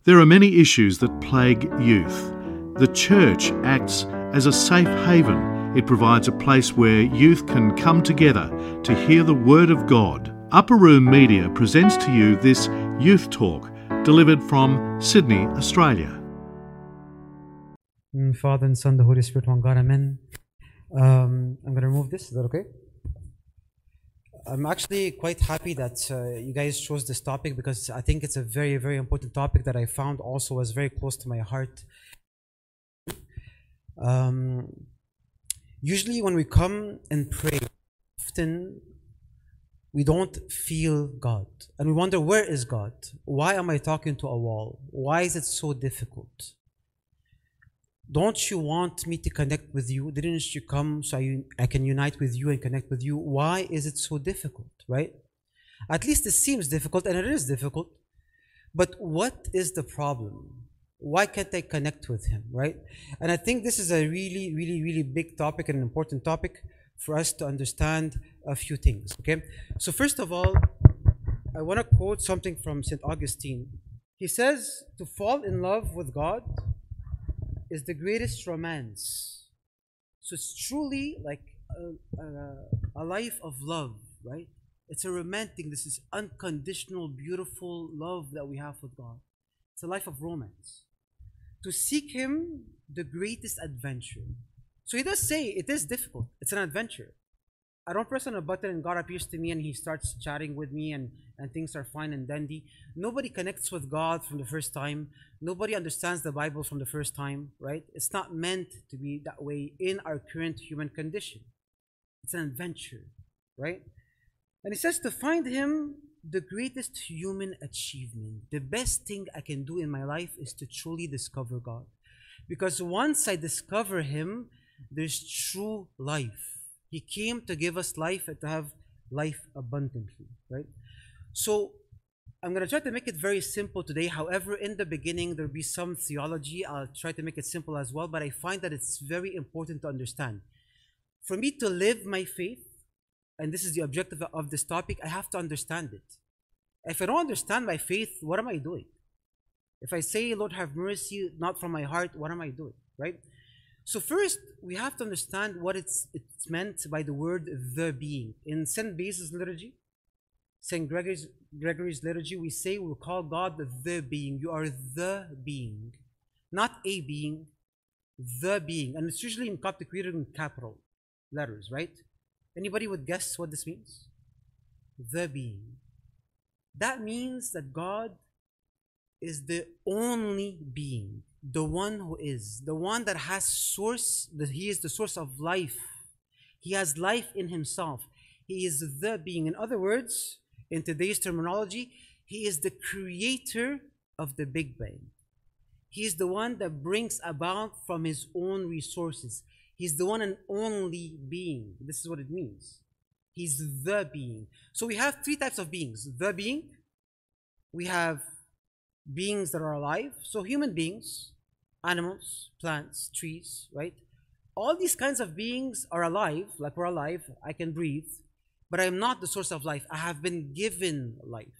There are many issues that plague youth. The church acts as a safe haven. It provides a place where youth can come together to hear the Word of God. Upper Room Media presents to you this Youth Talk, delivered from Sydney, Australia. Father and Son, the Holy Spirit, one God, Amen. I'm going to remove this. Is that okay? I'm actually quite happy that you guys chose this topic because I think it's a very, very important topic that I found also was very close to my heart. Usually when we come and pray, often we don't feel God. And we wonder, where is God? Why am I talking to a wall? Why is it so difficult? Don't you want me to connect with you? Didn't you come so I can unite with you and connect with you? Why is it so difficult, right? At least it seems difficult, and it is difficult. But what is the problem? Why can't I connect with Him, right? And I think this is a really, really, really big topic and an important topic for us to understand a few things, okay? So first of all, I want to quote something from St. Augustine. He says, to fall in love with God is the greatest romance. So it's truly like a life of love, right? It's a romantic, this is unconditional, beautiful love that we have with God. It's a life of romance. To seek Him, the greatest adventure. So he does say it is difficult. It's an adventure. I don't press on a button and God appears to me and He starts chatting with me and things are fine and dandy. Nobody connects with God from the first time. Nobody understands the Bible from the first time, right? It's not meant to be that way in our current human condition. It's an adventure, right? And he says to find Him, the greatest human achievement. The best thing I can do in my life is to truly discover God. Because once I discover Him, there's true life. He came to give us life and to have life abundantly, right? So I'm going to try to make it very simple today. However, in the beginning, there'll be some theology. I'll try to make it simple as well, but I find that it's very important to understand. For me to live my faith, and this is the objective of this topic, I have to understand it. If I don't understand my faith, what am I doing? If I say, Lord, have mercy, not from my heart, what am I doing, right? So first, we have to understand what it's meant by the word the being. In St. Basil's liturgy, St. Gregory's liturgy, we call God the being. You are the being. Not a being, the being. And it's usually in Coptic reading in capital letters, right? Anybody would guess what this means? The being. That means that God is the only being. The one who is, the one that has source, that He is the source of life. He has life in Himself. He is the being. In other words, in today's terminology, He is the creator of the Big Bang. He is the one that brings about from His own resources. He's the one and only being. This is what it means. He's the being. So we have three types of beings. The being, we have beings that are alive, so human beings, animals, plants, trees, right? All these kinds of beings are alive, like we're alive, I can breathe, but I am not the source of life. I have been given life.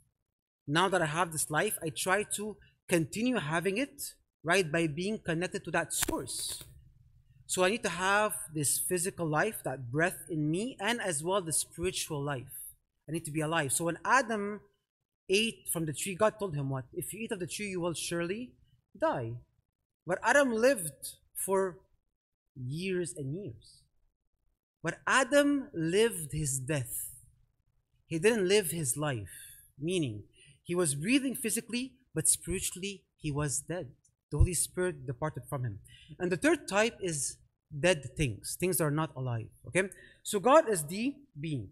Now that I have this life, I try to continue having it, right, by being connected to that source. So I need to have this physical life, that breath in me, and as well the spiritual life. I need to be alive. So when Adam ate from the tree, God told him what? If you eat of the tree, you will surely die. But Adam lived for years and years. But Adam lived his death. He didn't live his life. Meaning, he was breathing physically, but spiritually, he was dead. The Holy Spirit departed from him. And the third type is dead things. Things that are not alive. Okay? So God is the being.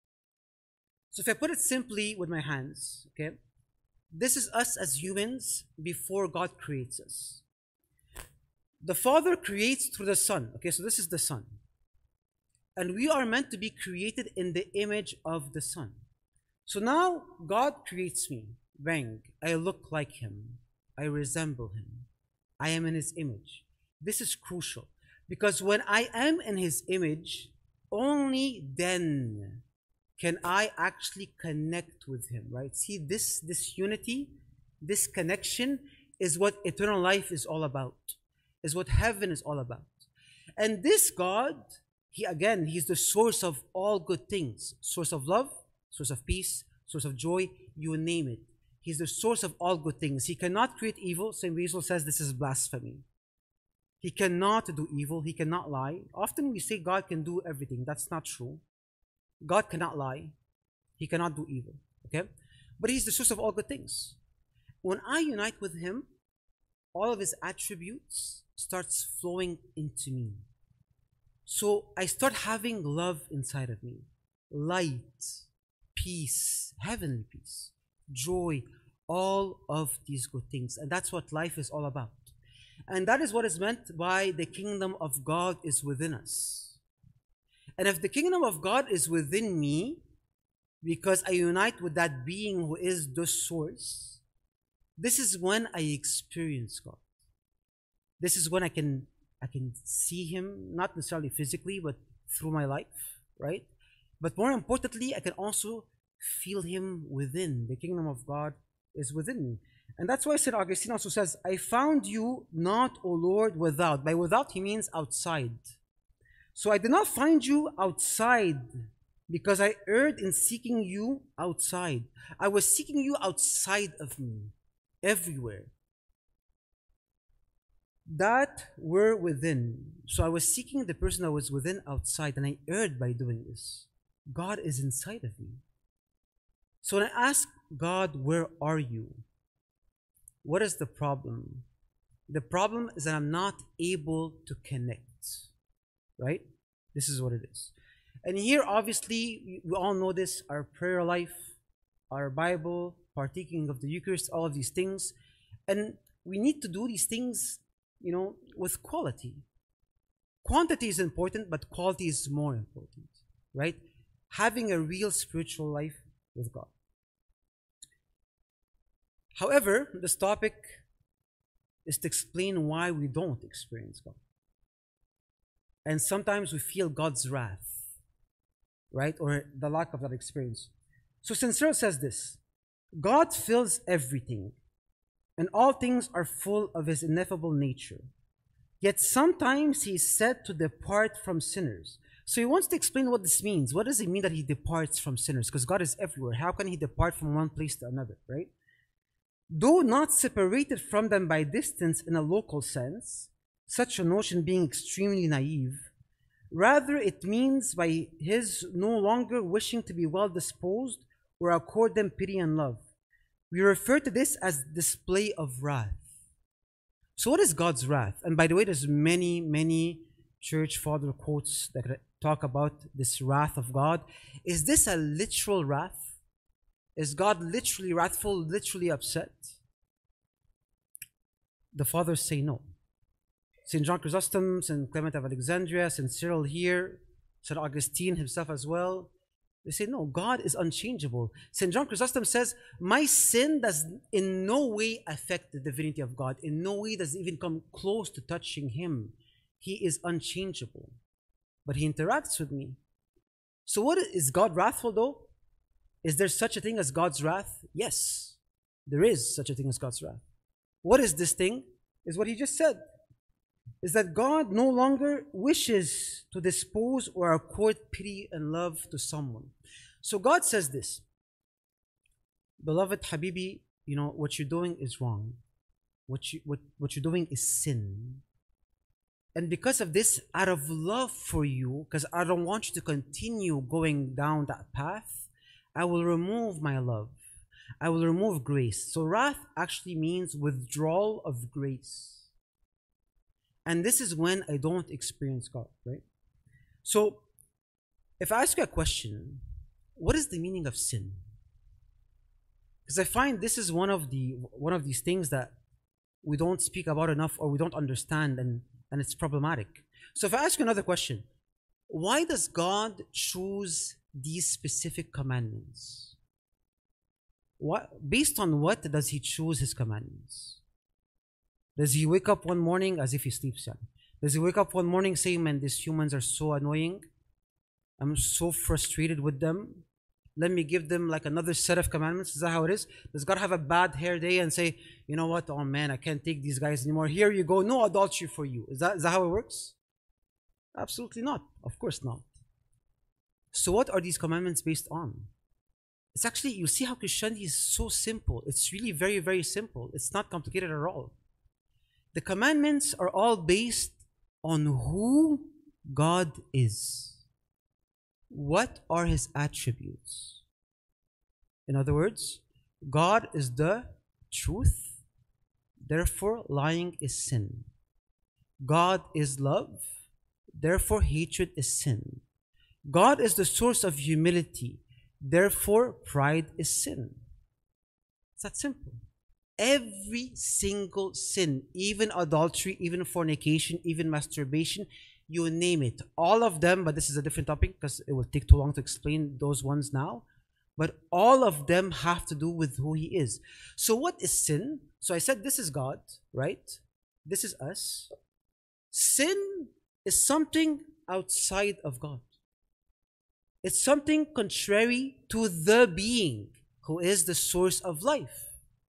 So if I put it simply with my hands, okay, this is us as humans before God creates us. The Father creates through the Son. Okay, so this is the Son. And we are meant to be created in the image of the Son. So now God creates me. Bang, I look like Him. I resemble Him. I am in His image. This is crucial because when I am in His image, only then can I actually connect with Him, right? See, this unity This connection is what eternal life is all about, is what heaven is all about. And this God, He's the source of all good things. Source of love, source of peace, source of joy, you name it. He's the source of all good things. He cannot create evil. St. Basil says this is blasphemy. He cannot do evil. He cannot lie. Often we say God can do everything. That's not true. God cannot lie. He cannot do evil. Okay? But He's the source of all good things. When I unite with Him, all of His attributes starts flowing into me. So I start having love inside of me. Light, peace, heavenly peace, joy, all of these good things. And that's what life is all about. And that is what is meant by the kingdom of God is within us. And if the kingdom of God is within me, because I unite with that being who is the source, this is when I experience God. This is when I can see Him, not necessarily physically, but through my life, right? But more importantly, I can also feel Him within. The kingdom of God is within me. And that's why St. Augustine also says, I found you not, O Lord, without. By without, he means outside. So I did not find you outside because I erred in seeking you outside. I was seeking you outside of me, everywhere. That were within. So I was seeking the person that was within outside, and I erred by doing this. God is inside of me. So when I ask God, where are you? What is the problem? The problem is that I'm not able to connect, right? This is what it is. And here, obviously, we all know this, our prayer life, our Bible, partaking of the Eucharist, all of these things. And we need to do these things, with quality. Quantity is important, but quality is more important, right? Having a real spiritual life with God. However, this topic is to explain why we don't experience God. And sometimes we feel God's wrath, right? Or the lack of that experience. So St. Cyril says this, God fills everything, and all things are full of His ineffable nature. Yet sometimes He is said to depart from sinners. So he wants to explain what this means. What does it mean that He departs from sinners? Because God is everywhere. How can He depart from one place to another, right? Though not separated from them by distance in a local sense, such a notion being extremely naive, rather it means by His no longer wishing to be well disposed or accord them pity and love. We refer to this as display of wrath. So what is God's wrath? And by the way, there's many church father quotes that talk about this wrath of God. Is this a literal wrath? Is God literally wrathful, literally upset? The fathers say no. St. John Chrysostom, St. Clement of Alexandria, St. Cyril here, St. Augustine himself as well, they say no, God is unchangeable. St. John Chrysostom says, my sin does in no way affect the divinity of God. In no way does it even come close to touching Him. He is unchangeable. But He interacts with me. So what is God wrathful though? Is there such a thing as God's wrath? Yes, there is such a thing as God's wrath. What is this thing? Is what he just said. Is that God no longer wishes to dispose or accord pity and love to someone. So God says this, beloved Habibi, what you're doing is wrong. What you're doing is sin. And because of this, out of love for you, because I don't want you to continue going down that path, I will remove my love. I will remove grace. So wrath actually means withdrawal of grace. And this is when I don't experience God, right? So if I ask you a question, what is the meaning of sin? Because I find this is one of these things that we don't speak about enough or we don't understand, and it's problematic. So if I ask you another question, why does God choose these specific commandments? Based on what does He choose His commandments? Does He wake up one morning as if He sleeps? Does He wake up one morning saying, man, these humans are so annoying. I'm so frustrated with them. Let me give them like another set of commandments. Is that how it is? Does God have a bad hair day and say, you know what? Oh man, I can't take these guys anymore. Here you go. No adultery for you. Is that how it works? Absolutely not. Of course not. So what are these commandments based on? It's actually, you see how Christianity is so simple. It's really very, very simple. It's not complicated at all. The commandments are all based on who God is. What are His attributes? In other words, God is the truth, therefore lying is sin. God is love, therefore hatred is sin. God is the source of humility, therefore pride is sin. It's that simple. Every single sin, even adultery, even fornication, even masturbation, you name it, all of them, but this is a different topic because it will take too long to explain those ones now, but all of them have to do with who He is. So what is sin? So I said this is God, right? This is us. Sin is something outside of God. It's something contrary to the being who is the source of life.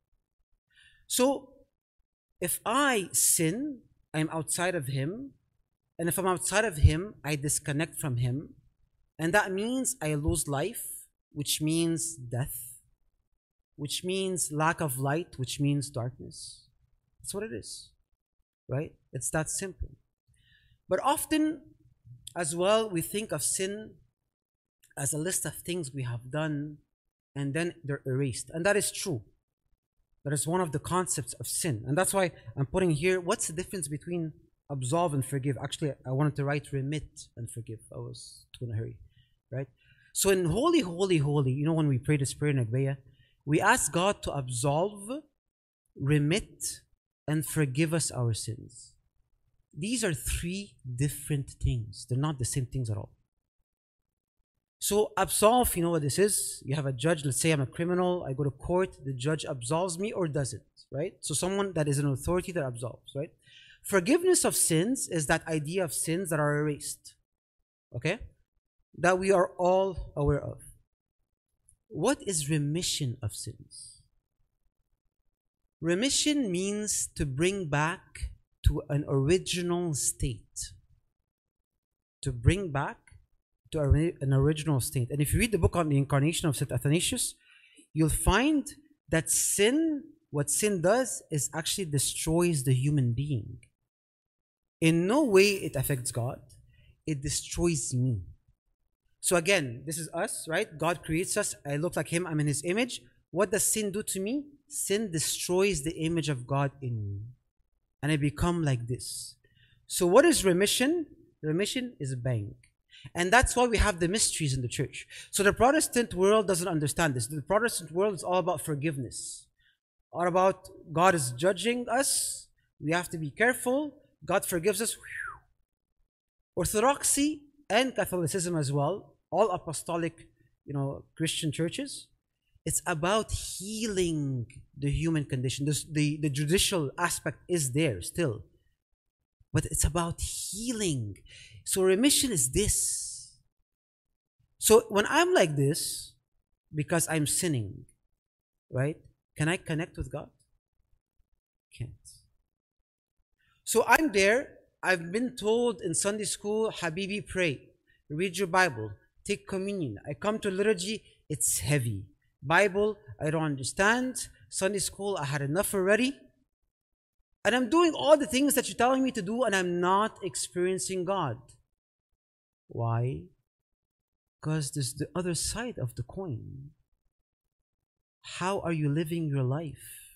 So if I sin, I'm outside of Him. And if I'm outside of Him, I disconnect from Him. And that means I lose life, which means death, which means lack of light, which means darkness. That's what it is, right? It's that simple. But often, as well, we think of sin as a list of things we have done, and then they're erased. And that is true. That is one of the concepts of sin. And that's why I'm putting here, what's the difference between absolve and forgive? Actually, I wanted to write remit and forgive. I was too in a hurry, right? So in holy, holy, holy, you know, when we pray this prayer in Agbeya, we ask God to absolve, remit, and forgive us our sins. These are three different things. They're not the same things at all. So absolve, you know what this is? You have a judge, let's say I'm a criminal, I go to court, the judge absolves me or doesn't, right? So someone that is an authority that absolves, right? Forgiveness of sins is that idea of sins that are erased, okay? That we are all aware of. What is remission of sins? Remission means to bring back to an original state. To bring back to an original state. And if you read the book on the incarnation of St. Athanasius, you'll find that sin, what sin does is actually destroys the human being. In no way it affects God. It destroys me. So again, this is us, right? God creates us. I look like Him. I'm in His image. What does sin do to me? Sin destroys the image of God in me. And I become like this. So what is remission? Remission is bang. And that's why we have the mysteries in the church. So the Protestant world doesn't understand this. The Protestant world is all about forgiveness. All about God is judging us. We have to be careful. God forgives us. Orthodoxy and Catholicism as well, all apostolic, Christian churches, it's about healing the human condition. The judicial aspect is there still. But it's about healing. So remission is this. So when I'm like this, because I'm sinning, right? Can I connect with God? Can't. So I'm there. I've been told in Sunday school, Habibi, pray. Read your Bible. Take communion. I come to liturgy, it's heavy. Bible, I don't understand. Sunday school, I had enough already. And I'm doing all the things that you're telling me to do, and I'm not experiencing God. Why? Because there's the other side of the coin. How are you living your life?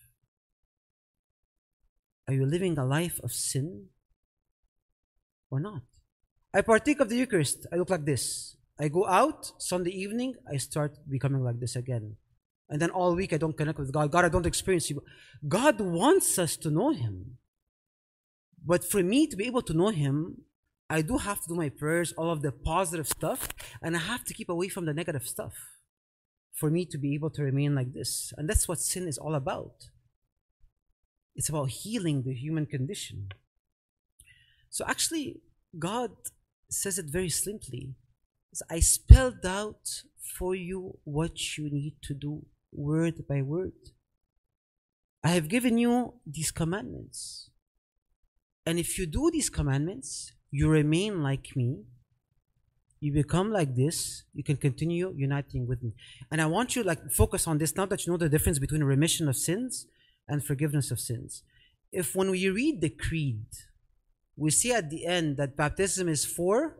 Are you living a life of sin or not? I partake of the Eucharist. I look like this. I go out Sunday evening, I start becoming like this again. And then all week I don't connect with God. God, I don't experience you. God wants us to know Him. But for me to be able to know Him, I do have to do my prayers, all of the positive stuff, and I have to keep away from the negative stuff for me to be able to remain like this. And that's what sin is all about. It's about healing the human condition. So actually, God says it very simply. I spelled out for you what you need to do, word by word. I have given you these commandments. And if you do these commandments, you remain like me, you become like this, you can continue uniting with me. And I want you like focus on this now that you know the difference between remission of sins and forgiveness of sins. If when we read the creed, we see at the end that baptism is for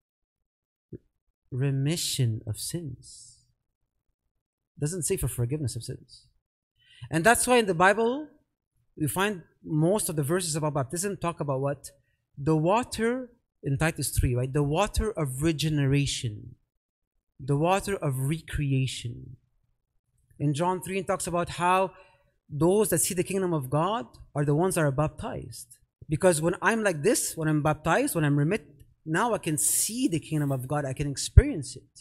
remission of sins. It doesn't say for forgiveness of sins. And that's why in the Bible, we find most of the verses about baptism talk about what? The water in Titus 3, right? The water of regeneration. The water of recreation. In John 3, it talks about how those that see the kingdom of God are the ones that are baptized. Because when I'm like this, when I'm baptized, when I'm remitted, now I can see the kingdom of God. I can experience it.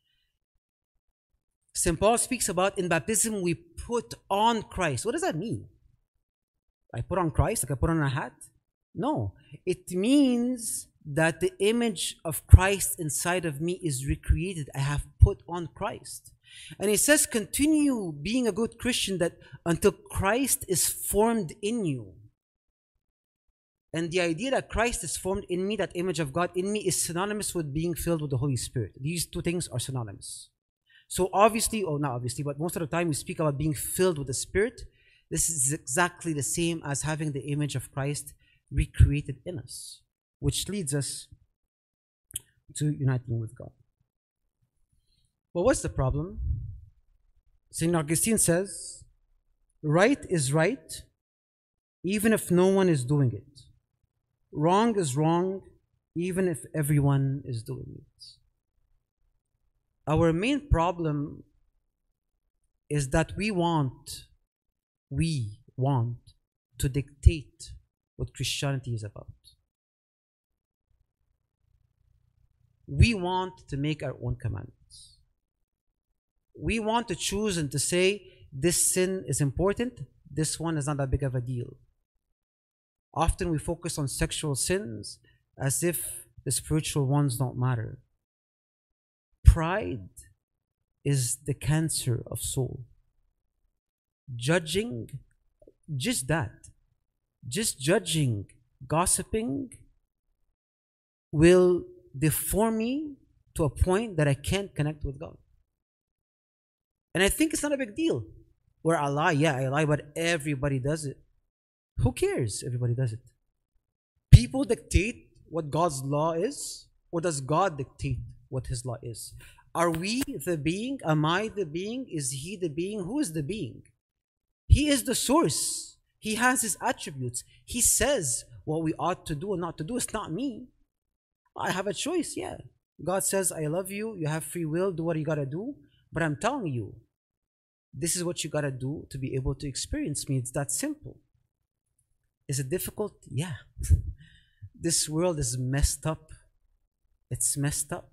St. Paul speaks about in baptism we put on Christ. What does that mean? I put on Christ like I put on a hat? No. It means that the image of Christ inside of me is recreated. I have put on Christ. And it says continue being a good Christian that until Christ is formed in you. And the idea that Christ is formed in me, that image of God in me, is synonymous with being filled with the Holy Spirit. These two things are synonymous. So obviously, or not obviously, but most of the time we speak about being filled with the Spirit. This is exactly the same as having the image of Christ recreated in us, which leads us to uniting with God. But what's the problem? St. Augustine says, right is right, even if no one is doing it. Wrong is wrong, even if everyone is doing it. Our main problem is that we want to dictate what Christianity is about. We want to make our own commandments. We want to choose and to say, this sin is important, this one is not that big of a deal. Often we focus on sexual sins as if the spiritual ones don't matter. Pride is the cancer of soul. Judging, just that. Just judging, gossiping will deform me to a point that I can't connect with God. And I think it's not a big deal. Where I lie, yeah, I lie, but everybody does it. Who cares? Everybody does it. People dictate what God's law is, or does God dictate what His law is? Are we the being? Am I the being? Is He the being? Who is the being? He is the source. He has His attributes. He says what we ought to do and not to do. It's not me. I have a choice, yeah. God says, I love you. You have free will. Do what you got to do. But I'm telling you, this is what you got to do to be able to experience me. It's that simple. Is it difficult? Yeah. This world is messed up. It's messed up.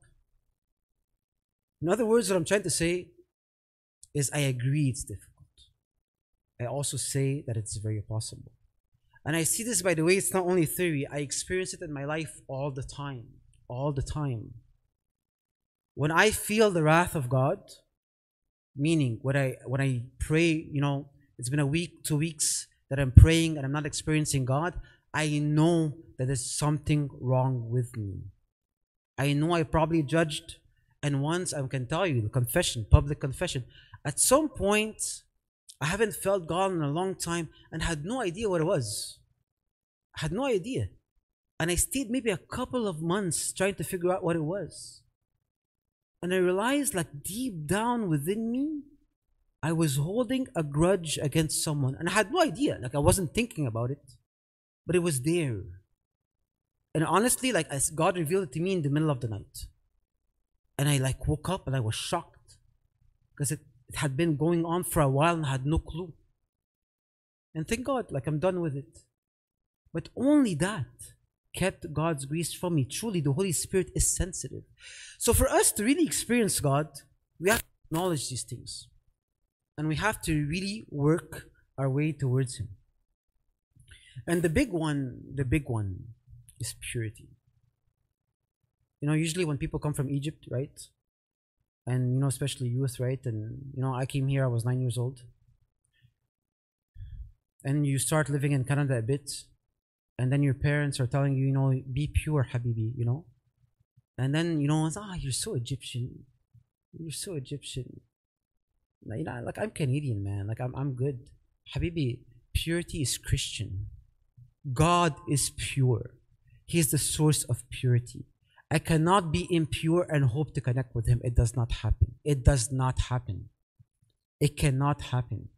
In other words, what I'm trying to say is I agree it's difficult. I also say that it's very possible. And I see this, by the way, it's not only theory. I experience it in my life all the time. All the time. When I feel the wrath of God, meaning when I pray, it's been a week, 2 weeks that I'm praying and I'm not experiencing God, I know that there's something wrong with me. I know I probably judged, and once I can tell you, the confession, public confession, at some point, I haven't felt God in a long time and had no idea what it was. I had no idea. And I stayed maybe a couple of months trying to figure out what it was. And I realized, like, deep down within me, I was holding a grudge against someone. And I had no idea. Like, I wasn't thinking about it. But it was there. And honestly, like, as God revealed it to me in the middle of the night. And I, like, woke up and I was shocked. Because it had been going on for a while and I had no clue. And thank God, like, I'm done with it. But only that kept God's grace from me. Truly, the Holy Spirit is sensitive. So for us to really experience God, we have to acknowledge these things. And we have to really work our way towards Him. And the big one is purity. Usually when people come from Egypt, right? And, especially youth, right? And, I came here, I was 9 years old. And you start living in Canada a bit. And then your parents are telling you, be pure, Habibi, And then, it's, you're so Egyptian. You're so Egyptian. Like I'm Canadian, man. Like I'm good. Habibi, purity is Christian. God is pure. He is the source of purity. I cannot be impure and hope to connect with Him. It does not happen. It does not happen. It cannot happen.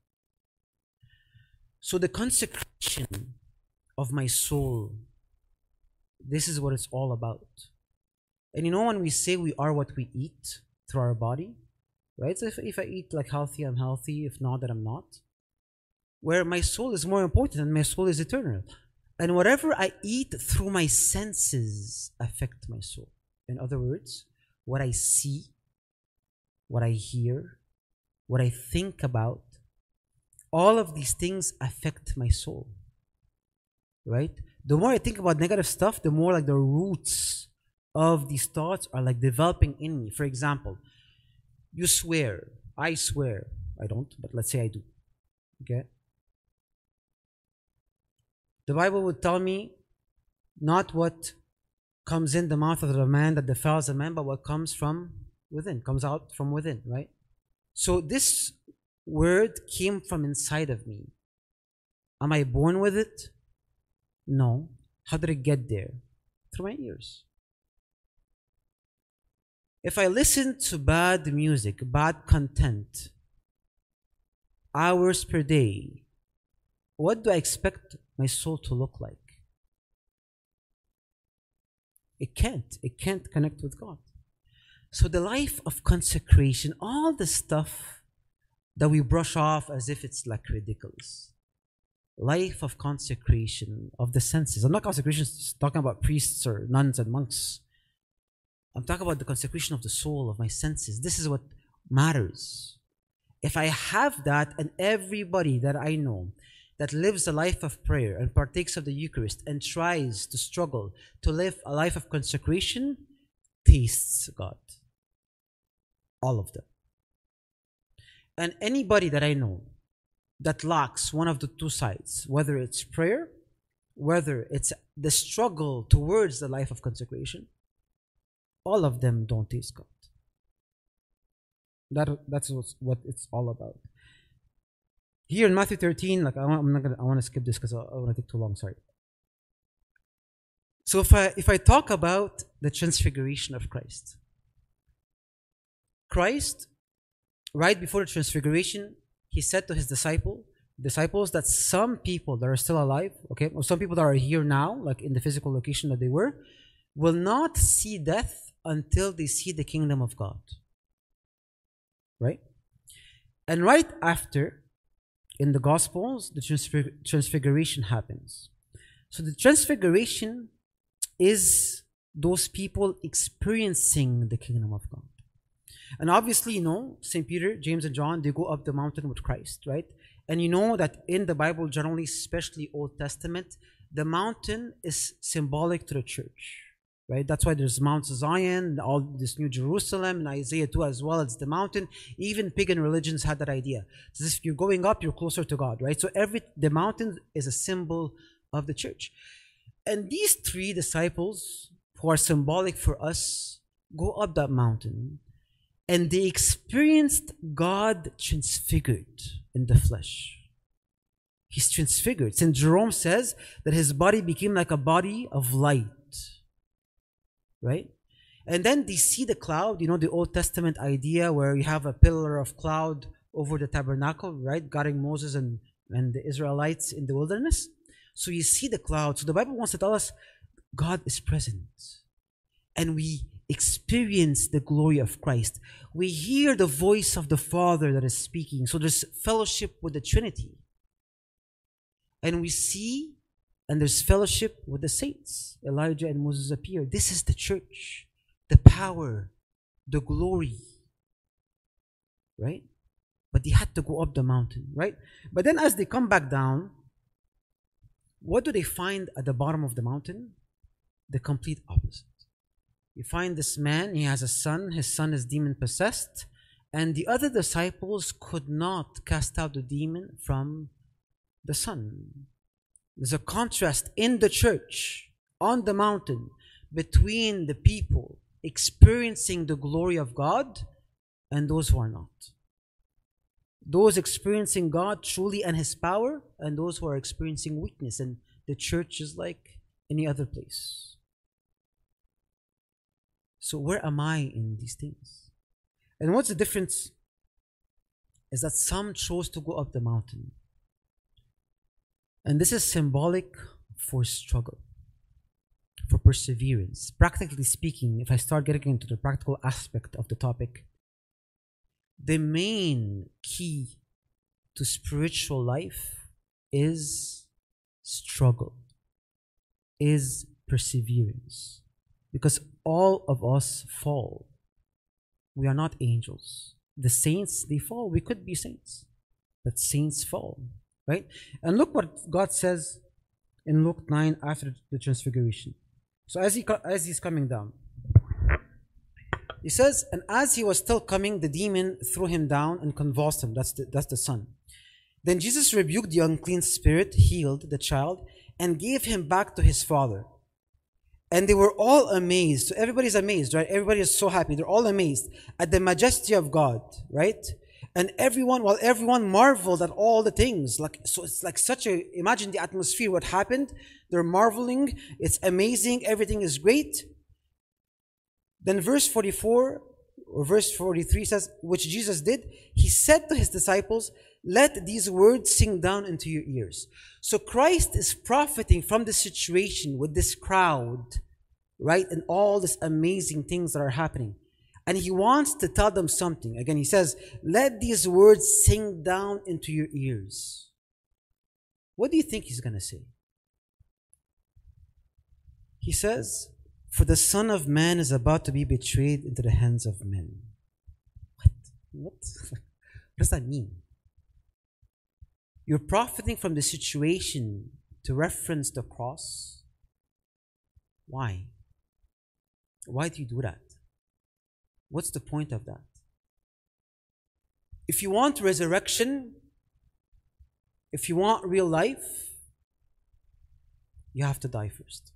So the consecration of my soul, this is what it's all about. And when we say we are what we eat through our body, right? So if I eat like healthy, I'm healthy. If not, then I'm not. Where my soul is more important and my soul is eternal. And whatever I eat through my senses affect my soul. In other words, what I see, what I hear, what I think about, all of these things affect my soul. Right? The more I think about negative stuff, the more like the roots of these thoughts are like developing in me. For example, you swear. I swear. I don't, but let's say I do. Okay? The Bible would tell me not what comes in the mouth of the man that defiles a man, but what comes from within, comes out from within, right? So this word came from inside of me. Am I born with it? No. How did it get there? Through my ears. If I listen to bad music, bad content, hours per day, what do I expect my soul to look like? It can't connect with God. So the life of consecration, all the stuff that we brush off as if it's like ridiculous. Life of consecration of the senses. I'm not talking about priests or nuns and monks. I'm talking about the consecration of the soul, of my senses. This is what matters. If I have that, and everybody that I know that lives a life of prayer and partakes of the Eucharist and tries to struggle to live a life of consecration, tastes God. All of them. And anybody that I know that lacks one of the two sides, whether it's prayer, whether it's the struggle towards the life of consecration, all of them don't taste God. That's what it's all about. Here in Matthew 13, I want to skip this because I want to take too long. Sorry. So if I talk about the transfiguration of Christ, right before the transfiguration, He said to His disciples that some people that are still alive, okay, or some people that are here now, like in the physical location that they were, will not see death until they see the kingdom of God. Right? And right after, in the Gospels, the transfiguration happens. So the transfiguration is those people experiencing the kingdom of God. And obviously, St. Peter, James, and John, they go up the mountain with Christ, right? And you know that in the Bible, generally, especially Old Testament, the mountain is symbolic to the church, right? That's why there's Mount Zion, all this New Jerusalem, and Isaiah 2 as well. It's the mountain. Even pagan religions had that idea. So if you're going up, you're closer to God, right? So the mountain is a symbol of the church. And these three disciples, who are symbolic for us, go up that mountain. And they experienced God transfigured in the flesh. He's transfigured. St. Jerome says that His body became like a body of light. Right? And then they see the cloud, the Old Testament idea where you have a pillar of cloud over the tabernacle, right? Guarding Moses and the Israelites in the wilderness. So you see the cloud. So the Bible wants to tell us God is present. And we experience the glory of Christ. We hear the voice of the Father that is speaking. So there's fellowship with the Trinity. And we see, and there's fellowship with the saints. Elijah and Moses appear. This is the church, the power, the glory. Right? But they had to go up the mountain, right? But then as they come back down, what do they find at the bottom of the mountain? The complete opposite. You find this man, he has a son, his son is demon possessed, and the other disciples could not cast out the demon from the son. There's a contrast in the church, on the mountain, between the people experiencing the glory of God and those who are not. Those experiencing God truly and His power, and those who are experiencing weakness. And the church is like any other place. So where am I in these things? And what's the difference is that some chose to go up the mountain. And this is symbolic for struggle, for perseverance. Practically speaking, if I start getting into the practical aspect of the topic, the main key to spiritual life is struggle, is perseverance. Because all of us fall. We are not angels. The saints, they fall. We could be saints, but saints fall, right? And look what God says in Luke 9 after the transfiguration. So as he's coming down, he says, and as he was still coming, the demon threw him down and convulsed him. That's the son. Then Jesus rebuked the unclean spirit, healed the child, and gave him back to his father. And they were all amazed. So everybody's amazed, right? Everybody is so happy. They're all amazed at the majesty of God, right? And everyone marveled at all the things. So it's like imagine the atmosphere, what happened. They're marveling. It's amazing. Everything is great. Then verse 44 or verse 43 says, which Jesus did, he said to his disciples, let these words sink down into your ears. So Christ is profiting from the situation with this crowd, right? And all these amazing things that are happening. And he wants to tell them something. Again, he says, let these words sink down into your ears. What do you think he's going to say? He says, for the Son of Man is about to be betrayed into the hands of men. What does that mean? You're profiting from the situation to reference the cross. Why? Why do you do that? What's the point of that? If you want resurrection, if you want real life, you have to die first.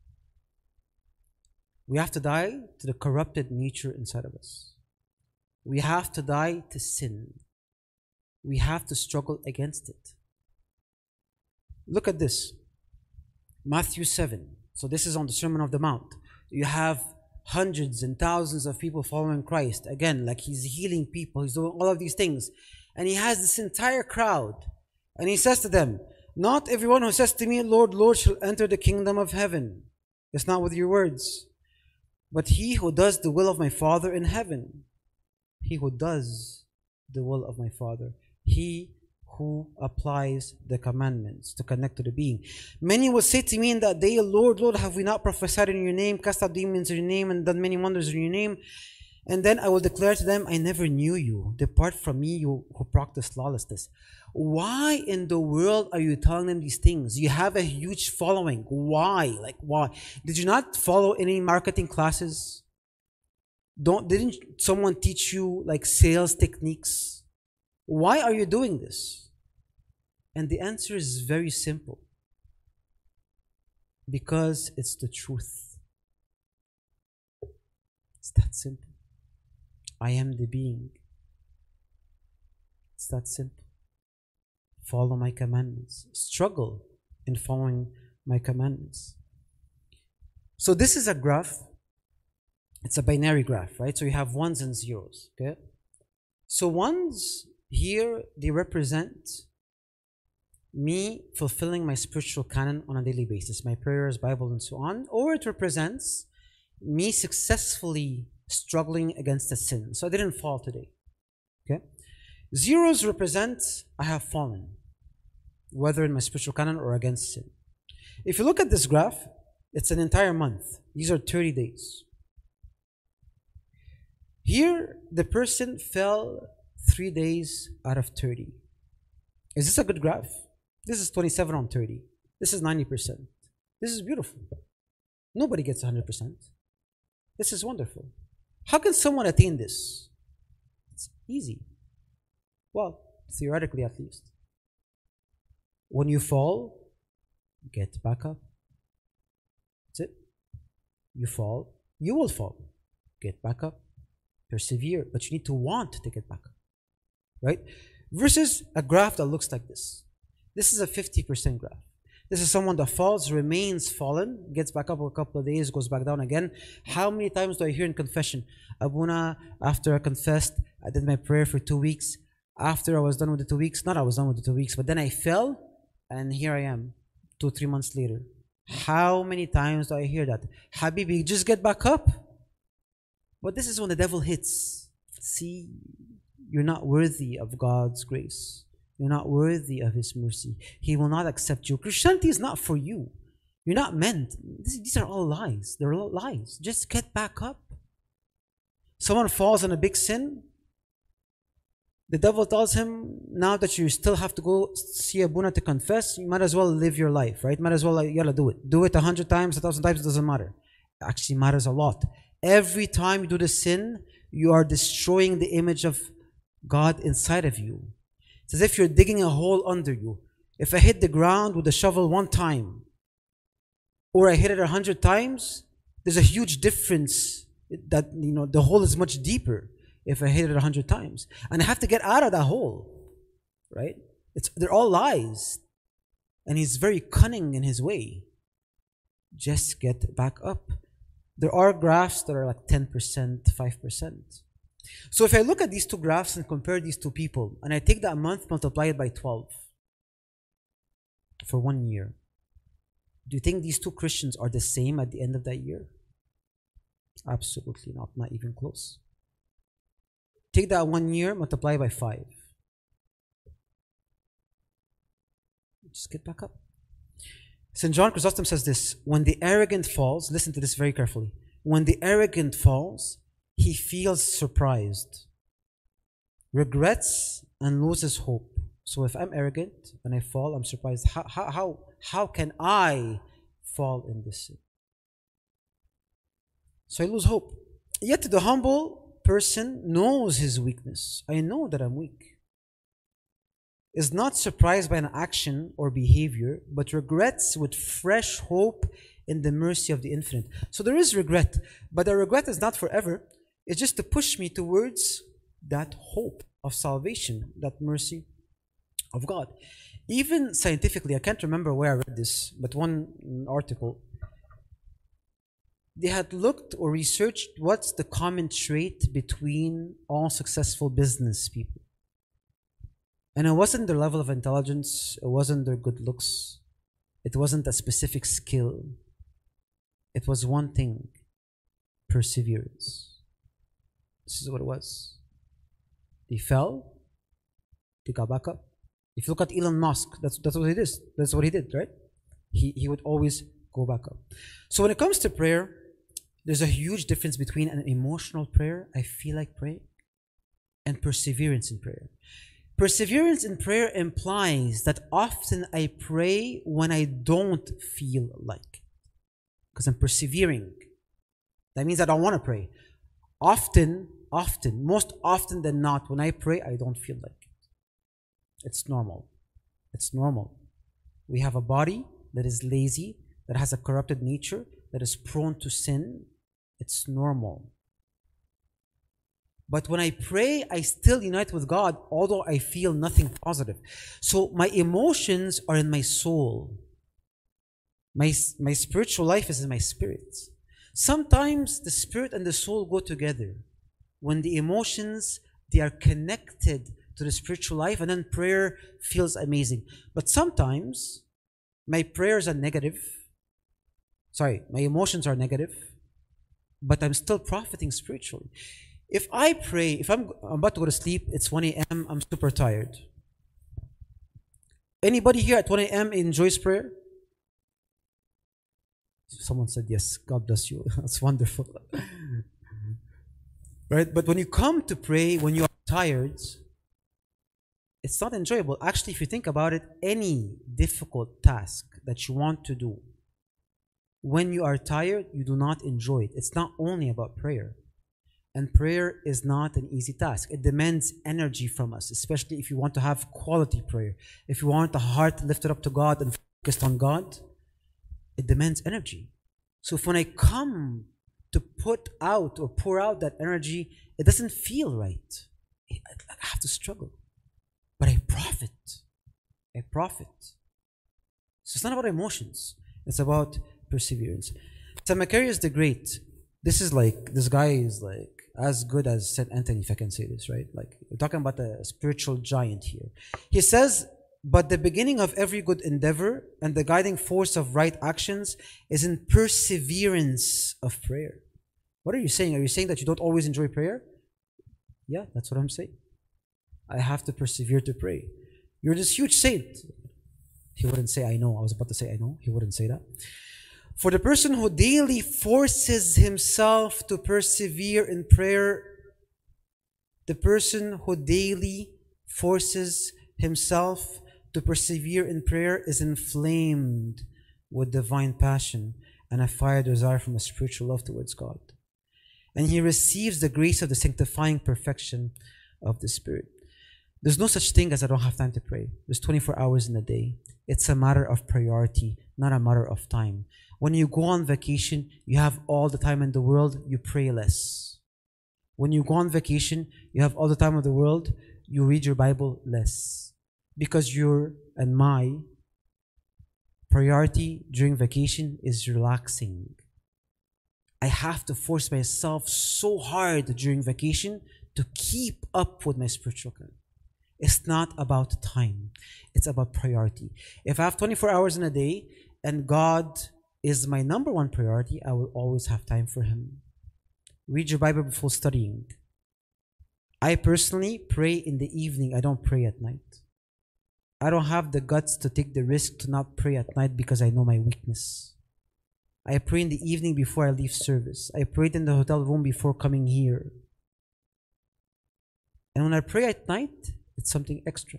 We have to die to the corrupted nature inside of us. We have to die to sin. We have to struggle against it. Look at this. Matthew 7. So this is on the Sermon on the Mount. You have hundreds and thousands of people following Christ. Again, like he's healing people. He's doing all of these things. And he has this entire crowd. And he says to them, not everyone who says to me, Lord, Lord, shall enter the kingdom of heaven. It's not with your words. But he who does the will of my Father in heaven. He who does the will of my Father. He who applies the commandments to connect to the being. Many will say to me in that day, Lord, Lord, have we not prophesied in your name, cast out demons in your name, and done many wonders in your name? And then I will declare to them, I never knew you. Depart from me, you who practice lawlessness. Why in the world are you telling them these things? You have a huge following. Why? Like, why? Did you not follow any marketing classes? Didn't someone teach you like sales techniques? Why are you doing this? And the answer is very simple. Because it's the truth. It's that simple. I am the being. It's that simple. Follow my commandments. Struggle in following my commandments. So this is a graph. It's a binary graph, right? So you have ones and zeros, okay? So ones here, they represent me fulfilling my spiritual canon on a daily basis, my prayers, Bible, and so on. Or it represents me successfully struggling against a sin. So I didn't fall today, okay? Zeros represent I have fallen, whether in my spiritual canon or against sin. If you look at this graph, it's an entire month. These are 30 days. Here, the person fell 3 days out of 30. Is this a good graph? This is 27 on 30. This is 90%. This is beautiful. Nobody gets 100%. This is wonderful. How can someone attain this? It's easy. Well, theoretically at least. When you fall, get back up. That's it. You fall, you will fall. Get back up. Persevere. But you need to want to get back up. Right? Versus a graph that looks like this. This is a 50% graph. This is someone that falls, remains fallen, gets back up for a couple of days, goes back down again. How many times do I hear in confession? Abuna, after I confessed, I did my prayer for 2 weeks. After I was done with the 2 weeks, not I was done with the 2 weeks, but then I fell, and here I am, 2-3 months later. How many times do I hear that? Habibi, just get back up. But this is when the devil hits. See, you're not worthy of God's grace. You're not worthy of His mercy. He will not accept you. Christianity is not for you. You're not meant. These are all lies. They're all lies. Just get back up. Someone falls in a big sin. The devil tells him, now that you still have to go see Abuna to confess, you might as well live your life, right? Might as well, yalla, do it. Do it 100 times, 1,000 times, it doesn't matter. It actually matters a lot. Every time you do the sin, you are destroying the image of God inside of you. It's as if you're digging a hole under you. If I hit the ground with a shovel 1 time, or I hit it 100 times, there's a huge difference that, the hole is much deeper if I hit it 100 times. And I have to get out of that hole, right? They're all lies. And he's very cunning in his way. Just get back up. There are graphs that are like 10%, 5%. So if I look at these 2 graphs and compare these 2 people, and I take that month, multiply it by 12 for 1 year, do you think these 2 Christians are the same at the end of that year? Absolutely not, not even close. Take that 1 year, multiply by 5. Just get back up. St. John Chrysostom says this, when the arrogant falls, listen to this very carefully, when the arrogant falls, he feels surprised, regrets, and loses hope. So if I'm arrogant and I fall, I'm surprised. How can I fall in this sin? So I lose hope. Yet the humble person knows his weakness. I know that I'm weak. Is not surprised by an action or behavior, but regrets with fresh hope in the mercy of the infinite. So there is regret, but the regret is not forever. It's just to push me towards that hope of salvation, that mercy of God. Even scientifically, I can't remember where I read this, but one article, they had looked or researched what's the common trait between all successful business people. And it wasn't their level of intelligence, it wasn't their good looks, it wasn't a specific skill. It was one thing, perseverance. This is what it was. They fell, they got back up. If you look at Elon Musk, that's what he did. That's what he did, right? He would always go back up. So when it comes to prayer, there's a huge difference between an emotional prayer, I feel like praying, and perseverance in prayer. Perseverance in prayer implies that often I pray when I don't feel like, because I'm persevering. That means I don't want to pray. Often, most often than not, when I pray, I don't feel like it. It's normal. It's normal. We have a body that is lazy, that has a corrupted nature, that is prone to sin. It's normal. But when I pray, I still unite with God, although I feel nothing positive. So my emotions are in my soul. My spiritual life is in my spirit. Sometimes the spirit and the soul go together. When the emotions, they are connected to the spiritual life, and then prayer feels amazing. But sometimes my prayers are negative. My emotions are negative, but I'm still profiting spiritually. If I pray, if I'm about to go to sleep, it's 1 a.m., I'm super tired. Anybody here at 1 a.m. enjoys prayer? Someone said yes. God bless you. That's wonderful. Right? But when you come to pray, when you are tired, it's not enjoyable. Actually, if you think about it, any difficult task that you want to do, When you are tired, you do not enjoy it. It's not only about prayer. And prayer is not an easy task. It demands energy from us, especially if you want to have quality prayer. If you want the heart lifted up to God and focused on God, it demands energy. So if when I come to put out or pour out that energy, it doesn't feel right. I have to struggle. But I profit. I profit. So it's not about emotions. It's about perseverance. St. Macarius the Great, this guy is like as good as St. Anthony, if I can say this, right? Like, we're talking about a spiritual giant here. He says, but the beginning of every good endeavor and the guiding force of right actions is in perseverance of prayer. What are you saying? Are you saying that you don't always enjoy prayer? Yeah, that's what I'm saying. I have to persevere to pray. You're this huge saint. He wouldn't say, I know. I was about to say, I know. He wouldn't say that. For the person who daily forces himself to persevere in prayer, the person who daily forces himself to persevere in prayer is inflamed with divine passion and a fire desire from a spiritual love towards God. And he receives the grace of the sanctifying perfection of the Spirit. There's no such thing as I don't have time to pray. There's 24 hours in a day. It's a matter of priority, not a matter of time. When you go on vacation, you have all the time in the world, you pray less. When you go on vacation, you have all the time in the world, you read your Bible less. Because your and my priority during vacation is relaxing. I have to force myself so hard during vacation to keep up with my spiritual career. It's not about time. It's about priority. If I have 24 hours in a day and God is my number one priority, I will always have time for Him. Read your Bible before studying. I personally pray in the evening. I don't pray at night. I don't have the guts to take the risk to not pray at night because I know my weakness. I pray in the evening before I leave service. I prayed in the hotel room before coming here. And when I pray at night, it's something extra.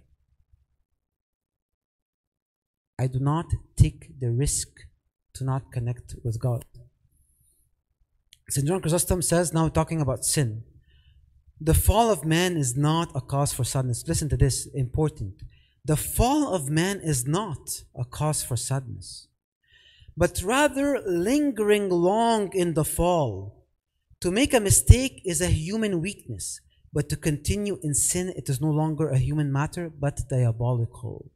I do not take the risk to not connect with God. St. John Chrysostom says, now talking about sin, the fall of man is not a cause for sadness. Listen to this, important. The fall of man is not a cause for sadness, but rather lingering long in the fall. To make a mistake is a human weakness, but to continue in sin, it is no longer a human matter, but diabolical.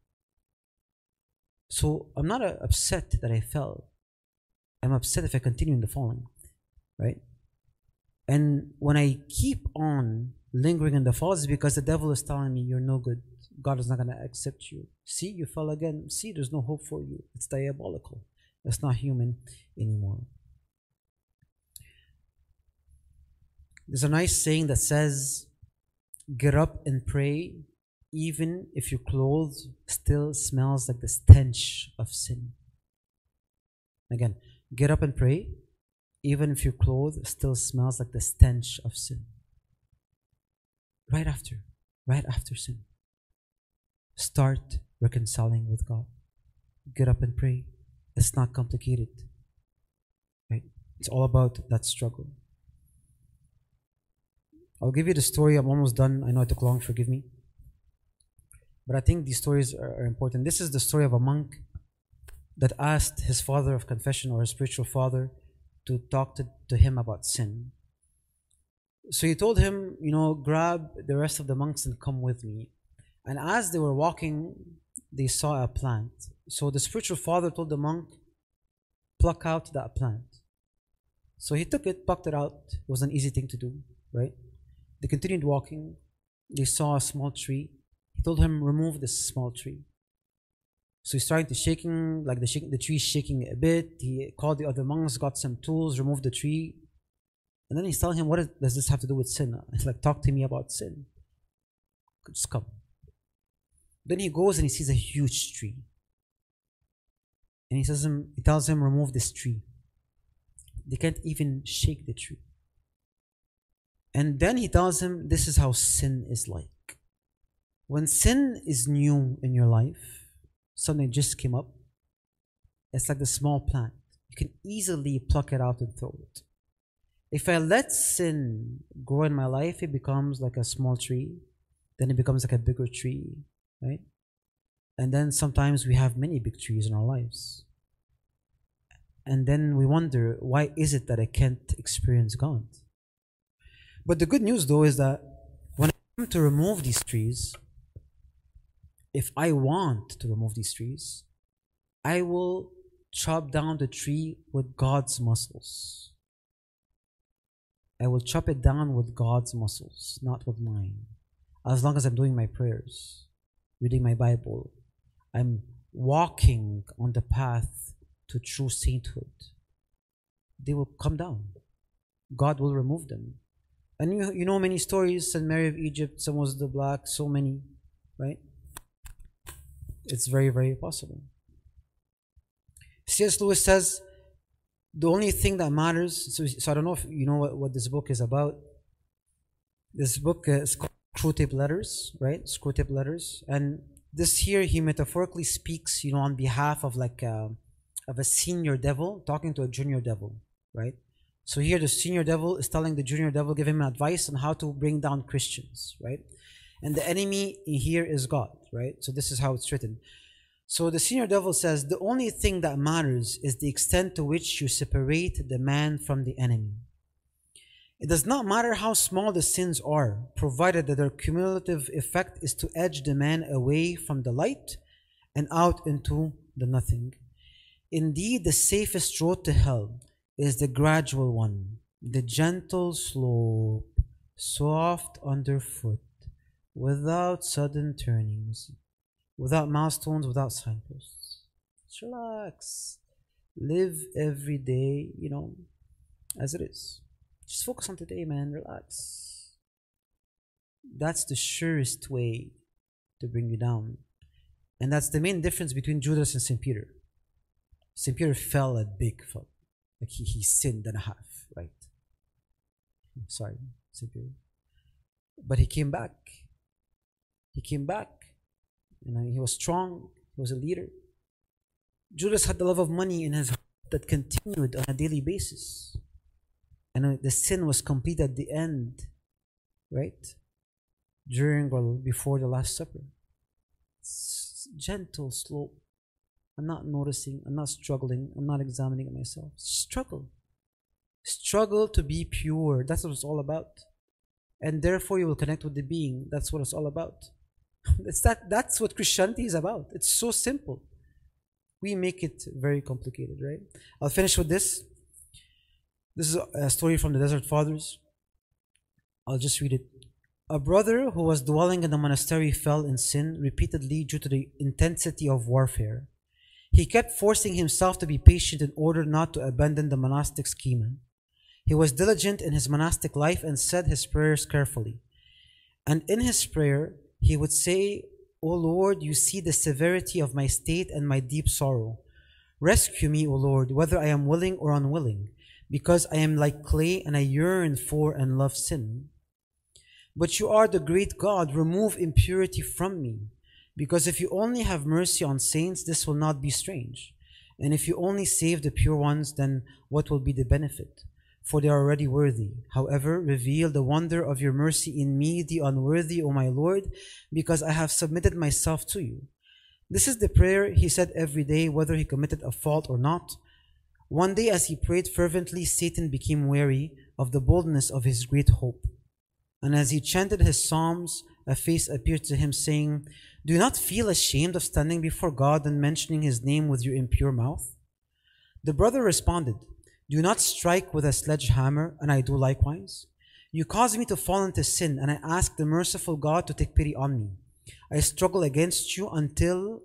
So I'm not upset that I fell. I'm upset if I continue in the falling, right? And when I keep on lingering in the fall, it's because the devil is telling me you're no good. God is not going to accept you. See, you fell again. See, there's no hope for you. It's diabolical. It's not human anymore. There's a nice saying that says, get up and pray even if your clothes still smells like the stench of sin. Again, get up and pray even if your clothes still smells like the stench of sin. Right after sin. Start reconciling with God. Get up and pray. It's not complicated. Right? It's all about that struggle. I'll give you the story. I'm almost done. I know it took long. Forgive me. But I think these stories are important. This is the story of a monk that asked his father of confession or his spiritual father to talk to him about sin. So he told him, grab the rest of the monks and come with me. And as they were walking, they saw a plant. So the spiritual father told the monk, pluck out that plant. So he took it, plucked it out. It was an easy thing to do, right? They continued walking. They saw a small tree. He told him, remove this small tree. So he's starting to shaking, like the tree is shaking a bit. He called the other monks, got some tools, removed the tree. And then he's telling him, does this have to do with sin? He's like, talk to me about sin. Just come. Then he goes and he sees a huge tree. And he tells him, remove this tree. They can't even shake the tree. And then he tells him, this is how sin is like. When sin is new in your life, something just came up, it's like the small plant. You can easily pluck it out and throw it. If I let sin grow in my life, it becomes like a small tree. Then it becomes like a bigger tree, right? And then sometimes we have many big trees in our lives. And then we wonder, why is it that I can't experience God? But the good news though is that when I come to remove these trees, if I want to remove these trees, I will chop down the tree with God's muscles. I will chop it down with God's muscles, not with mine. As long as I'm doing my prayers, reading my Bible, I'm walking on the path to true sainthood, they will come down. God will remove them. And you know many stories, St. Mary of Egypt, St. Moses the Black, so many, right? It's very, very possible. C.S. Lewis says, the only thing that matters, so I don't know if you know what this book is about. This book is called Screwtape Letters, right? Screwtape Letters. And this here, he metaphorically speaks, on behalf of of a senior devil talking to a junior devil, right? So here the senior devil is telling the junior devil, give him advice on how to bring down Christians, right? And the enemy here is God, right? So this is how it's written. So the senior devil says, the only thing that matters is the extent to which you separate the man from the enemy. It does not matter how small the sins are, provided that their cumulative effect is to edge the man away from the light and out into the nothing. Indeed, the safest road to hell is the gradual one, the gentle slope, soft underfoot, without sudden turnings, without milestones, without signposts. Just relax. Live every day, as it is. Just focus on today, man. Relax. That's the surest way to bring you down. And that's the main difference between Judas and St. Peter. St. Peter fell a big fall. Like he sinned and a half, right? Sorry, St. Peter. But he came back. He came back. And he was strong. He was a leader. Judas had the love of money in his heart that continued on a daily basis. And the sin was complete at the end, right? During or before the Last Supper. It's gentle, slow. I'm not noticing. I'm not struggling. I'm not examining myself. Struggle. Struggle to be pure. That's what it's all about. And therefore you will connect with the being. That's what it's all about. That's what Christianity is about. It's so simple. We make it very complicated, right? I'll finish with this. This is a story from the Desert Fathers. I'll just read it. A brother who was dwelling in the monastery fell in sin repeatedly due to the intensity of warfare. He kept forcing himself to be patient in order not to abandon the monastic schema. He was diligent in his monastic life and said his prayers carefully. And in his prayer, he would say, O Lord, you see the severity of my state and my deep sorrow. Rescue me, O Lord, whether I am willing or unwilling, because I am like clay and I yearn for and love sin. But you are the great God, remove impurity from me, because if you only have mercy on saints, this will not be strange. And if you only save the pure ones, then what will be the benefit? For they are already worthy. However, reveal the wonder of your mercy in me, the unworthy, O my Lord, because I have submitted myself to you. This is the prayer he said every day, whether he committed a fault or not. One day as he prayed fervently, Satan became weary of the boldness of his great hope. And as he chanted his psalms, a face appeared to him saying, Do you not feel ashamed of standing before God and mentioning his name with your impure mouth? The brother responded, Do not strike with a sledgehammer, and I do likewise. You cause me to fall into sin, and I ask the merciful God to take pity on me. I struggle against you until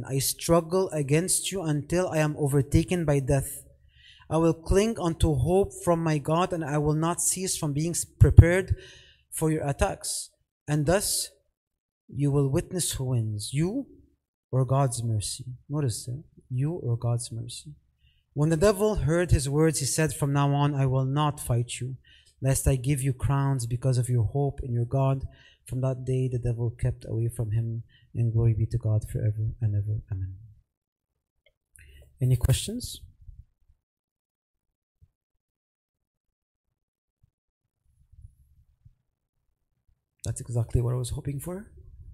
I am overtaken by death. I will cling unto hope from my God, and I will not cease from being prepared for your attacks. And thus, you will witness who wins, you or God's mercy. Notice that, you or God's mercy. When the devil heard his words, he said, From now on, I will not fight you, lest I give you crowns because of your hope in your God. From that day, the devil kept away from him, and glory be to God forever and ever. Amen. Any questions? That's exactly what I was hoping for.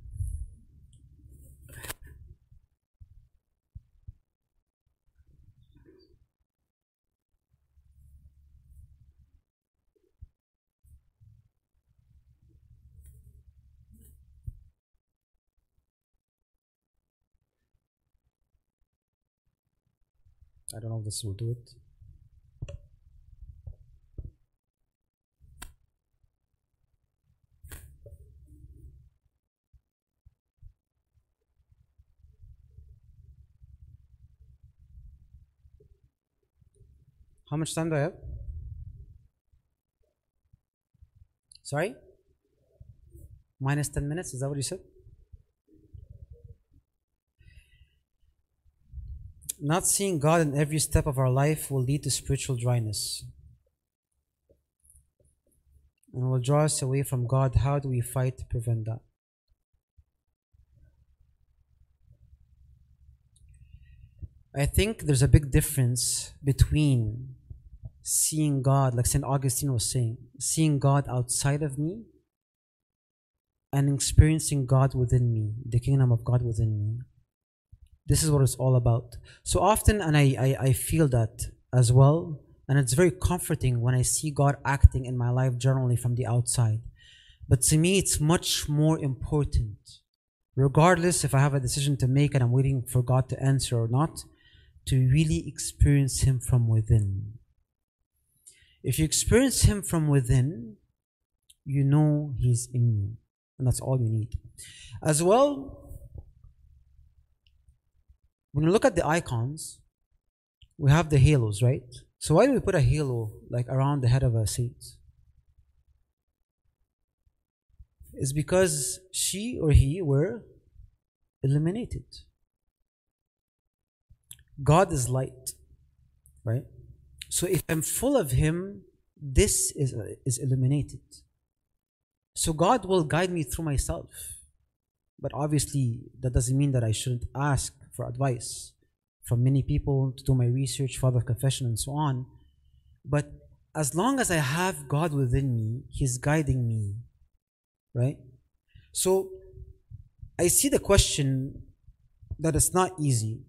I don't know if this will do it. How much time do I have? Sorry? Minus 10 minutes, is that what you said? Not seeing God in every step of our life will lead to spiritual dryness and will draw us away from God. How do we fight to prevent that? I think there's a big difference between seeing God, like St. Augustine was saying, seeing God outside of me and experiencing God within me, the kingdom of God within me. This is what it's all about. So often, and I feel that as well, and it's very comforting when I see God acting in my life generally from the outside. But to me, it's much more important, regardless if I have a decision to make and I'm waiting for God to answer or not, to really experience Him from within. If you experience Him from within, you know He's in you. And that's all you need. As well, when you look at the icons, we have the halos, right? So why do we put a halo like around the head of a saint? It's because she or he were illuminated. God is light, right? So if I'm full of Him, this is illuminated. So God will guide me through myself. But obviously, that doesn't mean that I shouldn't ask for advice from many people, to do my research, father of confession, and so on. But as long as I have God within me, He's guiding me, right? So I see the question that it's not easy.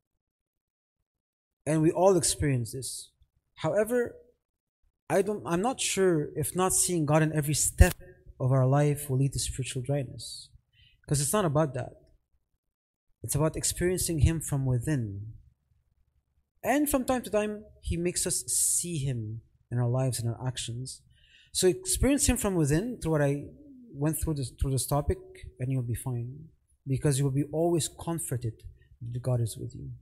And we all experience this. However, I'm not sure if not seeing God in every step of our life will lead to spiritual dryness. Because it's not about that. It's about experiencing Him from within. And from time to time, He makes us see Him in our lives and our actions. So experience Him from within through what I went through this topic, and you'll be fine. Because you will be always comforted that God is with you.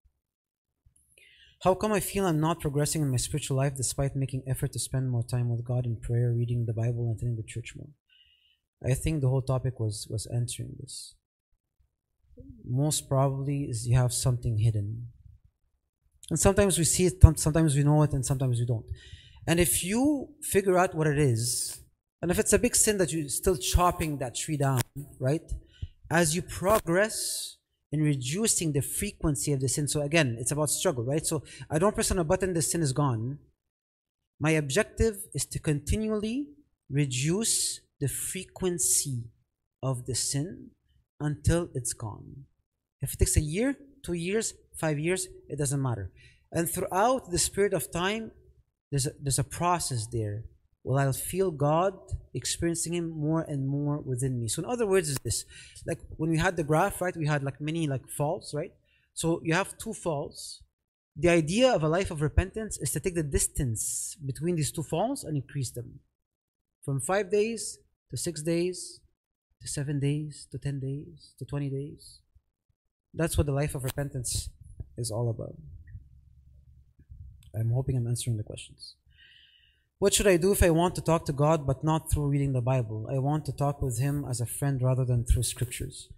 How come I feel I'm not progressing in my spiritual life despite making effort to spend more time with God in prayer, reading the Bible, and attending the church more? I think the whole topic was answering this. Most probably is you have something hidden. And sometimes we see it, sometimes we know it, and sometimes we don't. And if you figure out what it is, and if it's a big sin that you're still chopping that tree down, right? As you progress in reducing the frequency of the sin, so again, it's about struggle, right? So I don't press on a button, the sin is gone. My objective is to continually reduce the frequency of the sin until it's gone. If it takes a year, 2 years, 5 years, it doesn't matter. And throughout the period of time, there's a process there where I'll feel God, experiencing Him more and more within me. So in other words, is this, like when we had the graph, right? We had like many like falls, right? So you have 2 falls. The idea of a life of repentance is to take the distance between these 2 falls and increase them. From 5 days to 6 days, to 7 days, to 10 days, to 20 days. That's what the life of repentance is all about. I'm hoping I'm answering the questions. What should I do if I want to talk to God but not through reading the Bible? I want to talk with Him as a friend rather than through scriptures.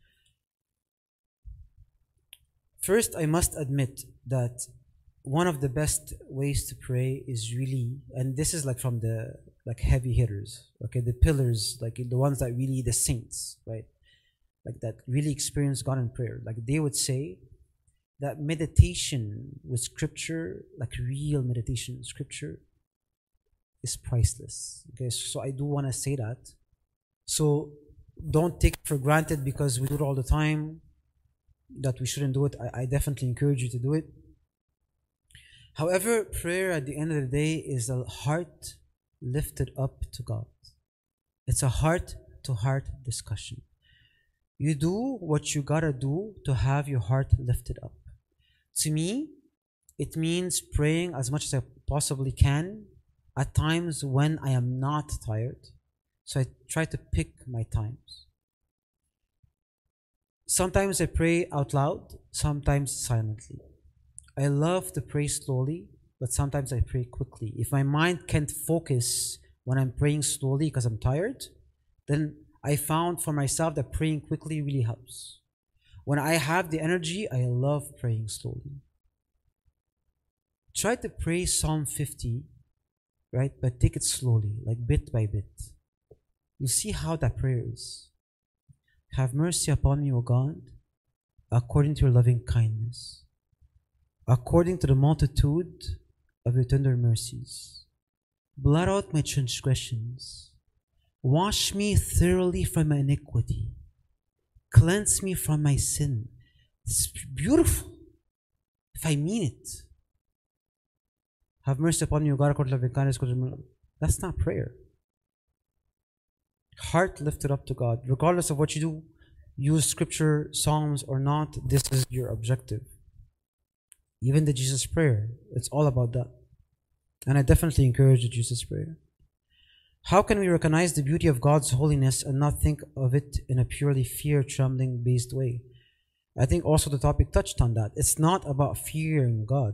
First, I must admit that one of the best ways to pray is really, and this is like from the like heavy hitters, okay, the pillars, like the ones that really, the saints, right? Like that really experience God in prayer. Like they would say that meditation with scripture, like real meditation with scripture, is priceless. Okay, so I do want to say that. So don't take it for granted because we do it all the time that we shouldn't do it. I definitely encourage you to do it. However, prayer at the end of the day is a heart lifted up to God. It's a heart-to-heart discussion. You do what you gotta do to have your heart lifted up. To me, it means praying as much as I possibly can at times when I am not tired. So I try to pick my times. Sometimes I pray out loud, sometimes silently. I love to pray slowly, but sometimes I pray quickly. If my mind can't focus when I'm praying slowly because I'm tired, then I found for myself that praying quickly really helps. When I have the energy, I love praying slowly. Try to pray Psalm 50, right? But take it slowly, like bit by bit. You'll see how that prayer is. Have mercy upon me, O God, according to your loving kindness, according to the multitude of your tender mercies. Blot out my transgressions. Wash me thoroughly from my iniquity. Cleanse me from my sin. It's beautiful if I mean it. Have mercy upon me, O God, according to your loving kindness. That's not prayer. Heart lifted up to God. Regardless of what you do, use scripture, psalms or not, this is your objective. Even the Jesus prayer, it's all about that. And I definitely encourage the Jesus prayer. How can we recognize the beauty of God's holiness and not think of it in a purely fear-trembling based way? I think also the topic touched on that. It's not about fearing God.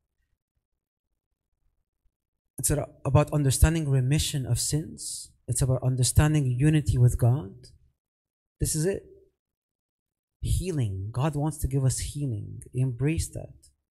It's about understanding remission of sins. It's about understanding unity with God. This is it. Healing. God wants to give us healing. Embrace that.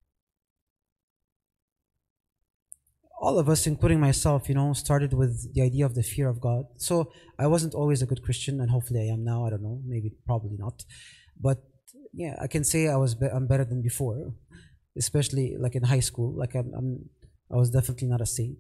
All of us, including myself, started with the idea of the fear of God. So I wasn't always a good Christian, and hopefully I am now. I don't know, maybe, probably not. But yeah, I can say I'm better than before, especially like in high school. Like I was definitely not a saint.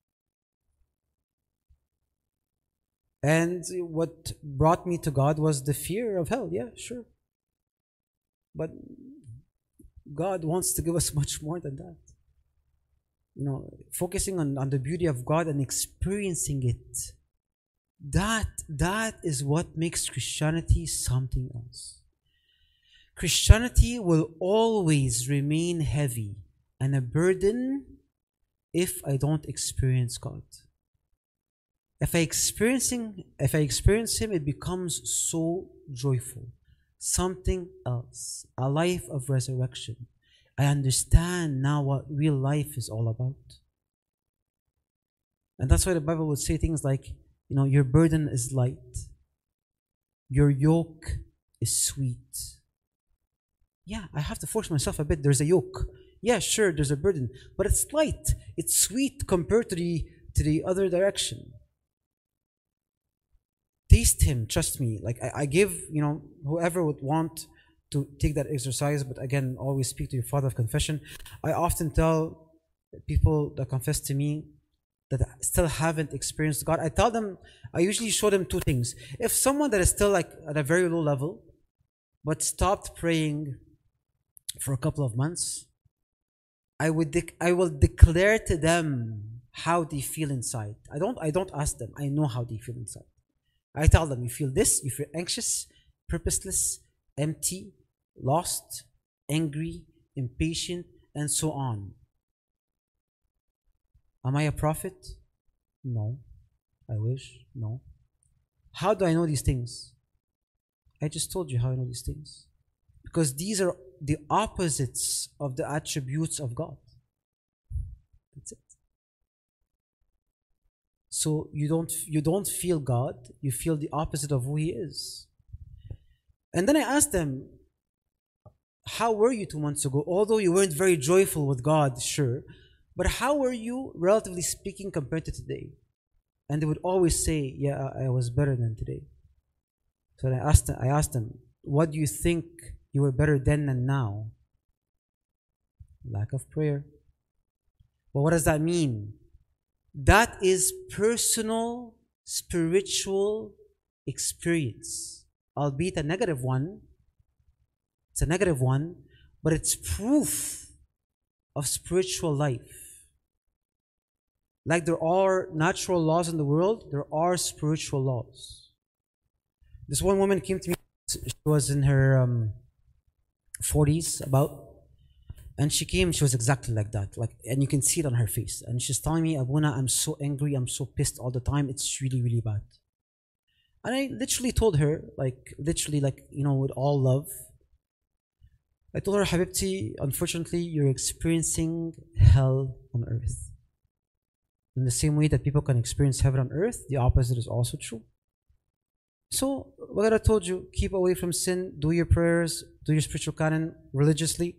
And what brought me to God was the fear of hell. Yeah, sure. But God wants to give us much more than that. Focusing on the beauty of God and experiencing it. That is what makes Christianity something else. Christianity will always remain heavy and a burden if I don't experience God. If I experience Him, it becomes so joyful. Something else. A life of resurrection. I understand now what real life is all about. And that's why the Bible would say things like, your burden is light. Your yoke is sweet. Yeah, I have to force myself a bit. There's a yoke. Yeah, sure, there's a burden. But it's light. It's sweet compared to the other direction. Taste Him, trust me. Like I give, whoever would want to take that exercise, but again, always speak to your father of confession. I often tell people that confess to me that still haven't experienced God, I usually show them two things. If someone that is still like at a very low level, but stopped praying for a couple of months, I will declare to them how they feel inside. I don't ask them. I know how they feel inside. I tell them, you feel this, you feel anxious, purposeless, empty, lost, angry, impatient, and so on. Am I a prophet? No. I wish. No. How do I know these things? I just told you how I know these things. Because these are the opposites of the attributes of God. That's it. So you don't feel God, you feel the opposite of who He is. And then I asked them, how were you 2 months ago? Although you weren't very joyful with God, sure, but how were you, relatively speaking, compared to today? And they would always say, yeah, I was better than today. So I asked them, what do you think you were better then than now? Lack of prayer. But what does that mean? That is personal, spiritual experience, albeit a negative one. It's a negative one, but it's proof of spiritual life. Like there are natural laws in the world, there are spiritual laws. This one woman came to me, she was in her 40s about, and she came, she was exactly like that, and you can see it on her face. And she's telling me, Abuna, I'm so angry, I'm so pissed all the time, it's really, really bad. And I literally told her, with all love, I told her, Habibti, unfortunately, you're experiencing hell on earth. In the same way that people can experience heaven on earth, the opposite is also true. So, what I told you, keep away from sin, do your prayers, do your spiritual canon religiously.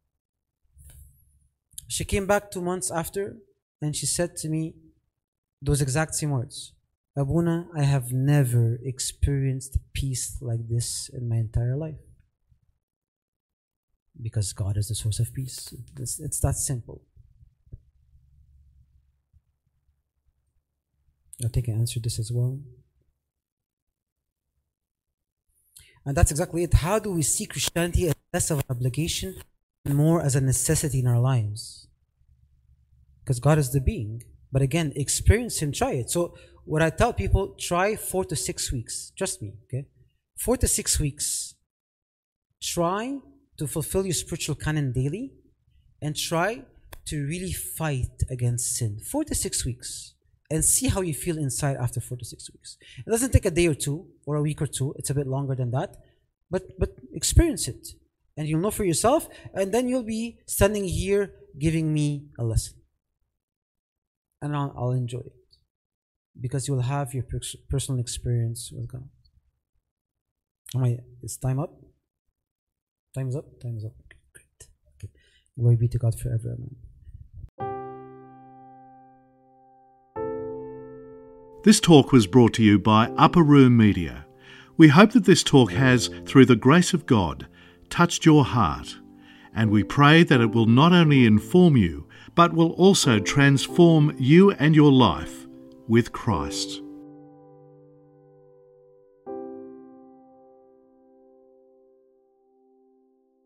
She came back 2 months after, and she said to me those exact same words. Abuna, I have never experienced peace like this in my entire life. Because God is the source of peace. It's that simple. I think I answered this as well. And that's exactly it. How do we see Christianity as less of an obligation and more as a necessity in our lives? Because God is the being. But again, experience Him, try it. So what I tell people, try 4 to 6 weeks. Trust me, okay? 4 to 6 weeks. Try to fulfill your spiritual canon daily and try to really fight against sin. 4 to 6 weeks. And see how you feel inside after 4 to 6 weeks. It doesn't take a day or two or a week or two. It's a bit longer than that. But experience it. And you'll know for yourself. And then you'll be standing here giving me a lesson. And I'll enjoy it. Because you'll have your personal experience with God. Is time up? Time is up? Time is up. Okay, great. Okay. Glory be to God forever. Amen. This talk was brought to you by Upper Room Media. We hope that this talk has, through the grace of God, touched your heart, and we pray that it will not only inform you, but will also transform you and your life with Christ.